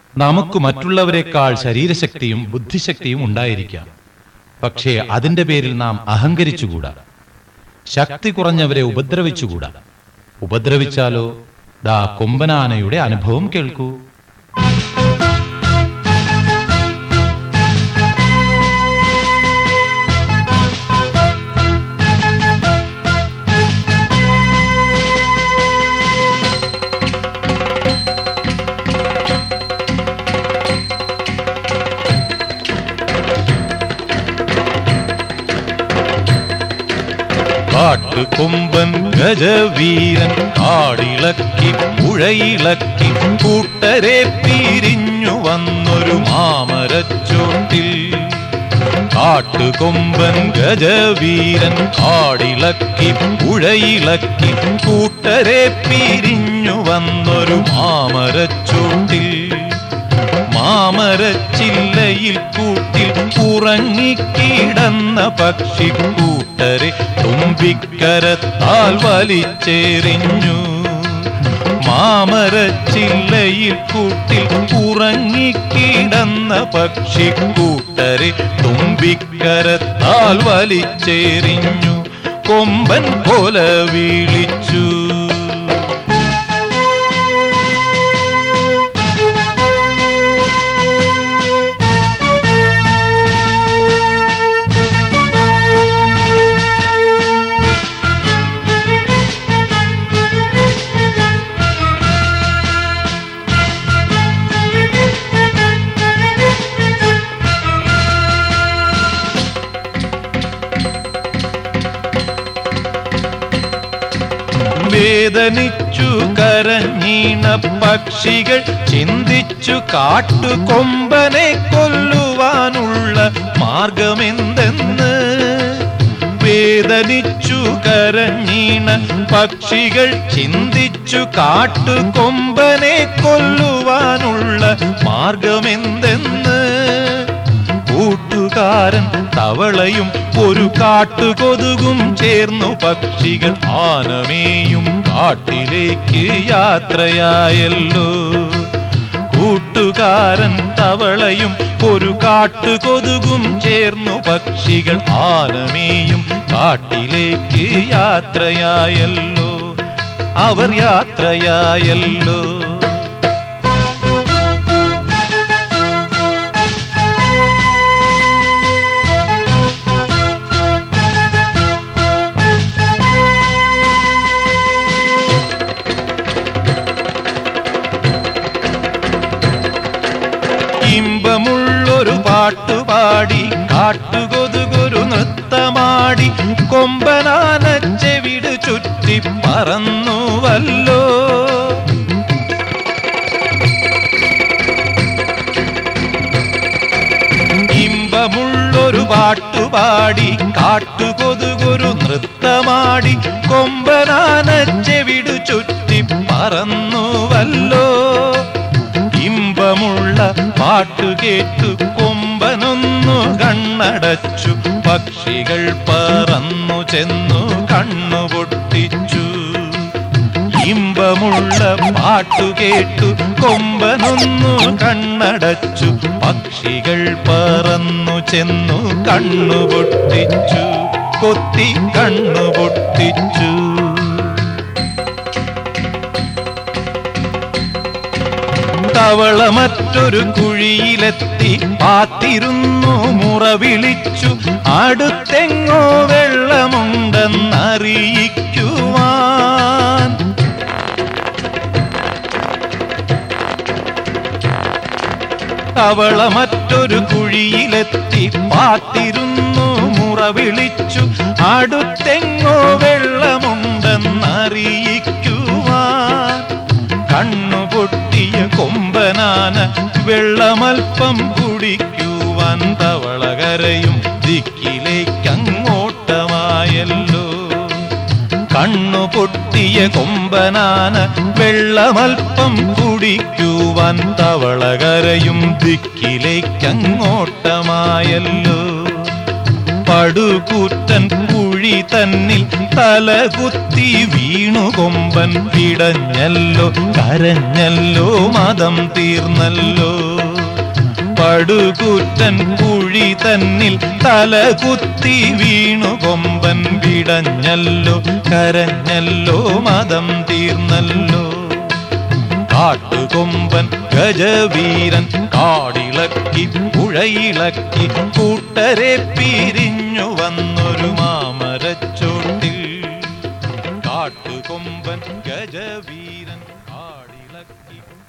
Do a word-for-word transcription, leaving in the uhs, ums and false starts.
നമുക്ക് മറ്റുള്ളവരെക്കാൾ ശരീരശക്തിയും ബുദ്ധിശക്തിയും ഉണ്ടായിരിക്കാം. പക്ഷേ അതിന്റെ പേരിൽ നാം അഹങ്കരിച്ചുകൂടാ. ശക്തി കുറഞ്ഞവരെ ഉപദ്രവിച്ചുകൂടാ. ഉപദ്രവിച്ചാലോ ദാ കൊമ്പനാനയുടെ അനുഭവം കേൾക്കൂ. കാട്ടുകൊമ്പൻ ഗജവീരൻ കാടിളക്കി പുഴയിളക്കി കൂട്ടരെ പിരിഞ്ഞു വന്നൊരു മാമരച്ചോട്ടിൽ. കാട്ടുകൊമ്പൻ ഗജവീരൻ കാടിളക്കി പുഴയിളക്കി കൂട്ടരെ പിരിഞ്ഞു വന്നൊരു മാമരച്ചോട്ടിൽ. മാമരച്ചില്ലയിൽ കൂട്ടിൽ ഉറങ്ങിക്കിടന്ന പക്ഷി കൂട്ടരെ തുമ്പിക്കരത്താൽ വലിച്ചെറിഞ്ഞു. മാമരച്ചില്ലയിൽ കൂട്ടിൽ ഉറങ്ങിക്കിടന്ന പക്ഷി കൂട്ടരെ തുമ്പിക്കരത്താൽ വലിച്ചെറിഞ്ഞു. കൊമ്പൻ കൊല വിളിച്ചു. വേദനിച്ചു കരഞ്ഞീണ പക്ഷികൾ ചിന്തിച്ചു കാട്ടുകൊമ്പനെ കൊല്ലുവാനുള്ള മാർഗമെന്തെന്ന്. വേദനിച്ചു കരഞ്ഞീണ പക്ഷികൾ ചിന്തിച്ചു കാട്ടുകൊമ്പനെ കൊല്ലുവാനുള്ള മാർഗമെന്തെന്ന്. കൂട്ടുകാരൻ തവളയും ഒരു കാട്ടുകൊതുകും ചേർന്നു പക്ഷികൾ ആനമേയും കാട്ടിലേക്ക് യാത്രയായല്ലോ. കൂട്ടുകാരൻ തവളയും ഒരു കാട്ടുകൊതുകും ചേർന്നു പക്ഷികൾ ആനമേയും കാട്ടിലേക്ക് യാത്രയായല്ലോ. അവർ യാത്രയായല്ലോ. ഇമ്പമുള്ളൊരു പാട്ടുപാടി കാട്ടുകൊതുകൊരു നൃത്തമാടി കൊമ്പനാന ചെവിട് ചുറ്റി പറന്നുവല്ലോ. ഇമ്പമുള്ളൊരു പാട്ടുപാടി കാട്ടുകൊതുകൊരു നൃത്തമാടി കൊമ്പനാന ചെവിട് ചുറ്റി പറന്നുവല്ലോ. ഇമ്പമുള്ള പാട്ടുകേട്ടു കൊമ്പനൊന്നു കണ്ണടച്ചു പക്ഷികൾ പറന്നു ചെന്നു കണ്ണുപൊട്ടിച്ചു. ഇമ്പമുള്ള പാട്ടുകേട്ടു കൊമ്പനൊന്നു കണ്ണടച്ചു പക്ഷികൾ പറന്നു ചെന്നു കണ്ണുപൊട്ടിച്ചു. കൊത്തി കണ്ണുപൊട്ടിച്ചു. തവള മറ്റൊരു കുഴിയിലെത്തി പാത്തിരുന്നു മുറ വിളിച്ചു അടുത്തെങ്ങോ വെള്ളമുണ്ടെന്നറിയിക്കുവാൻ. തവള മറ്റൊരു കുഴിയിലെത്തി പാത്തിരുന്നു മുറ വിളിച്ചു അടുത്തെങ്ങോ വെള്ളമുണ്ടെന്നറിയിക്കുവാൻ. കണ്ണുപൊട്ടിയ കൊമ്പനാന വെള്ളമൽപ്പം കുടിക്കുവാൻ തവളകരയും ദിക്കിലേക്കങ്ങോട്ടമായല്ലോ. കണ്ണുപൊട്ടിയ കൊമ്പനാന വെള്ളമൽപ്പം കുടിക്കുവാൻ തവളകരയും ദിക്കിലേക്കങ്ങോട്ടമായല്ലോ. പടുകൂറ്റൻ കുഴി കുഴി തന്നിൽ തലകുത്തി വീണു കൊമ്പൻ പിടഞ്ഞല്ലോ കരഞ്ഞല്ലോ മതം തീർന്നല്ലോ. പടുകൂറ്റൻ കുഴി തന്നിൽ തലകുത്തി വീണു കൊമ്പൻ പിടഞ്ഞല്ലോ കരഞ്ഞല്ലോ മതം തീർന്നല്ലോ. കാട്ടുകൊമ്പൻ ഗജവീരൻ കാടിളക്കി പുഴയിളക്കി കൂട്ടരെ പിരിഞ്ഞു വന്നൊരു മാമരച്ചോട്ടിൽ. കാട്ടുകൊമ്പൻ ഗജവീരൻ കാടിളക്കി